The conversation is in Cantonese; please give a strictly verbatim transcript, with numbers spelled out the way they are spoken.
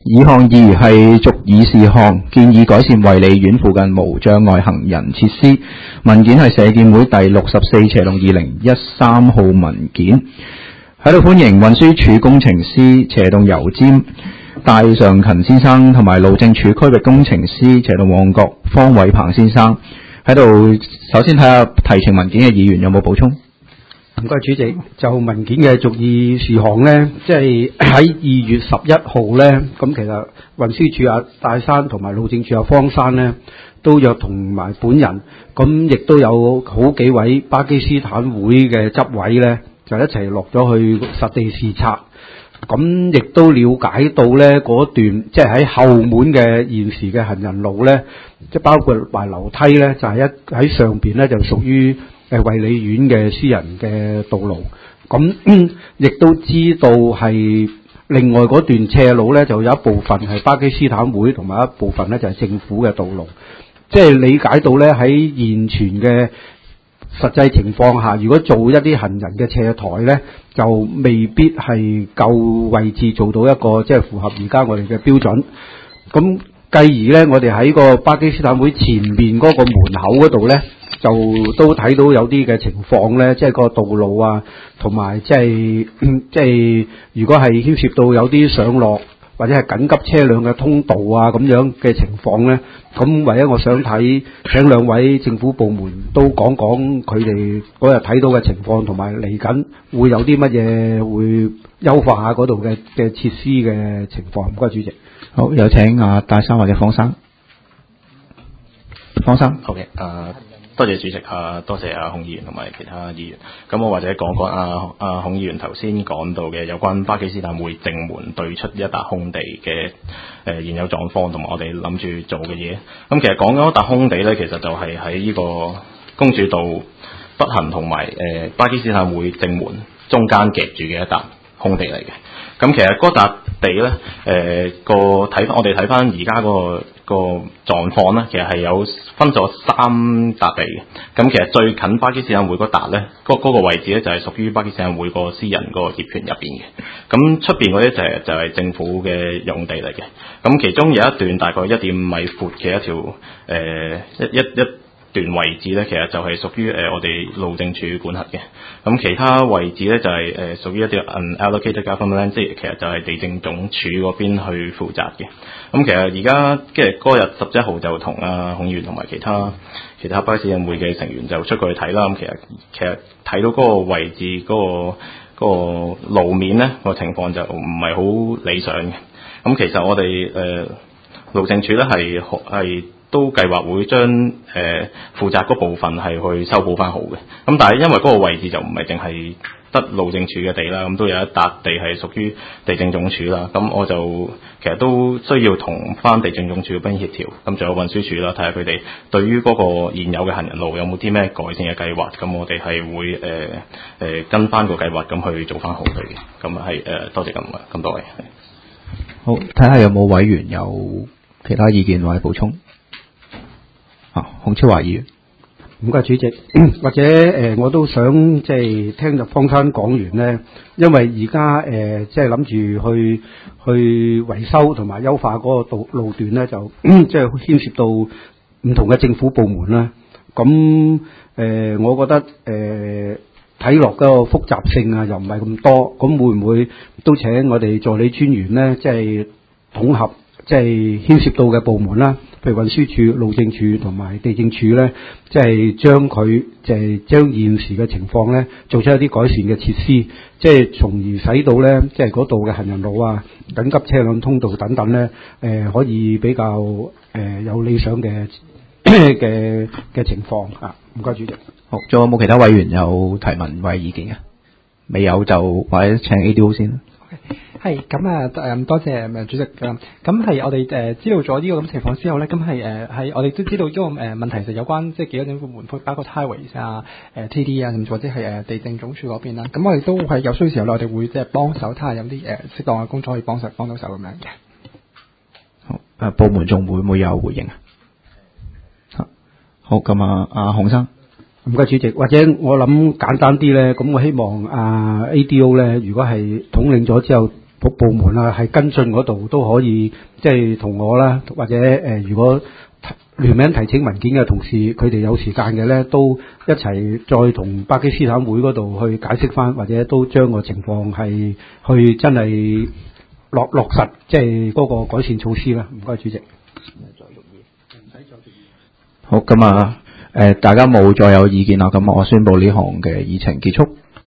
以項議如係續議事項，建議改善衛理苑附近無障礙行人設施。文件係社建會第六十四斜龍二零一三號文件。喺度歡迎運輸署工程師斜洞油尖戴尚勤先生同埋路政署區域工程師斜洞旺角方偉鵬先生喺度。首先睇下提呈文件嘅議員有冇補充？ 唔該，主席。就文件嘅續議事項呢，即係喺二月十一號呢，咁其實運輸署阿戴山同埋路政署阿方山呢，都約同埋本人，咁亦都有好幾位巴基斯坦會嘅執委呢，就一齊落咗去實地視察。咁亦都了解到呢嗰段即係喺後門嘅現時嘅行人路呢，即係包括埋樓梯呢，就係、是、一喺上邊呢，就屬於誒衛理苑嘅私人嘅道路。咁亦都知道係另外嗰段斜路呢，就有一部分係巴基斯坦會，同埋一部分呢就係政府嘅道路。即係理解到呢，喺現存嘅實際情況下，如果做一啲行人嘅斜台呢，就未必係夠位置做到一個即係符合而家我哋嘅標準。咁繼而呢，我哋喺個巴基斯坦會前面嗰個門口嗰度呢，就都睇到有啲嘅情況呢，即係個道路啊，同埋即係即係如果係牽涉到有啲上落或者係緊急車輛嘅通道啊咁樣嘅情況呢，咁唯一我想睇請兩位政府部門都講講佢哋嗰日睇到嘅情況，同埋嚟緊會有啲乜嘢會優化下嗰度嘅嘅設施嘅情況。唔該，主席。 好，有請阿戴生或者方生。方生。 好嘅，誒。多謝主席啊，多謝阿孔議員同埋其他議員。咁我或者講講阿阿孔議員頭先講到嘅有關巴基斯坦會正門對出一笪空地嘅誒、呃、現有狀況，同埋我哋諗住做嘅嘢。咁其實講緊一笪空地咧，其實就係喺呢個公主道北行同埋誒巴基斯坦會正門中間夾住嘅一笪空地嚟嘅。咁其實嗰笪地咧，誒、呃、個睇翻我哋睇翻而家個個狀況咧，其實係有分咗三笪地嘅。咁其實最近巴基斯坦會嗰笪咧，嗰、嗰個位置咧就係屬於巴基斯坦會個私人個業權入邊嘅。咁出邊嗰啲就係、是、就係、是、政府嘅用地嚟嘅。咁其中有一段大概一點五米闊嘅一條誒、呃、一一一段位置咧，其實就係屬於誒、呃、我哋路政署管轄嘅。咁其他位置咧就係、是、誒、呃、屬於一啲 unallocated government land，即係其實就係地政總署嗰邊去負責嘅。咁其實而家即係嗰日十一號就同阿孔議員同埋其他其他巴基斯坦會嘅成員就出過去睇啦。咁其實其實睇到嗰個位置嗰、嗰個嗰個路面咧、嗰個情況就唔係好理想嘅。咁其實我哋誒、呃、路政署咧係係都計劃會將誒、呃、負責嗰部分係去修補翻好嘅。咁但係因為嗰個位置就唔係淨係得路政署嘅地啦，咁都有一笪地係屬於地政總署啦。咁我就其實都需要同翻地政總署嗰邊協調，咁仲有運輸署啦，睇下佢哋對於嗰個現有嘅行人路有冇啲咩改善嘅計劃。咁我哋係會誒誒、呃呃、跟翻個計劃咁去做翻好佢嘅。咁係誒多謝咁咁多位。 好，睇下有冇委員有其他意見或者補充。啊，孔超華議員。 唔該，主席。或者誒、呃，我都想即係聽入方生講完呢，因為而家誒即係諗住去去維修同埋優化嗰個道路段呢，就即係牽涉到唔同嘅政府部門啦。咁誒、呃，我覺得誒睇落嗰個複雜性啊，又唔係咁多。咁會唔會都請我哋助理專員呢？即係統合，即係牽涉到嘅部門啦？譬如運輸署、路政署同埋地政署咧，即係將佢就係將現時嘅情況咧，做出一啲改善嘅設施，即係從而使到咧，即係嗰度嘅行人路啊、緊急車輛通道等等咧，誒、呃、可以比較誒、呃、有理想嘅嘅嘅情況啊。唔該，主席。 好，仲有冇其他委員有提問或者意見嘅？未有就或者請 A D O 先。 係咁啊，誒多謝誒主席㗎。咁係我哋誒知道咗呢個咁情況之後咧，咁係誒係我哋都知道呢個誒問題就有關即係幾多政府部門，包括 Highways 啊、誒 T D 啊，甚至或者係誒地政總署嗰邊啦。咁我哋都係有需要時候咧，我哋會即係幫手睇下有啲誒適當嘅工作可以幫手幫到手咁樣嘅。 好，誒部門仲會唔會有回應啊？好，咁啊，阿孔生。 唔該，主席。或者我諗簡單啲咧，咁我希望啊 A D O 咧，如果係統領咗之後， 部部門啊，係跟進嗰度都可以，即係同我啦，或者誒、呃，如果聯名提請文件嘅同事，佢哋有時間嘅咧，都一齊再同巴基斯坦會嗰度去解釋翻，或者都將個情況係去真係落落實，即係嗰個改善措施啦。唔該，主席。 好，咁啊，誒、呃，大家冇再有意見啦，咁我宣布呢項嘅議程結束。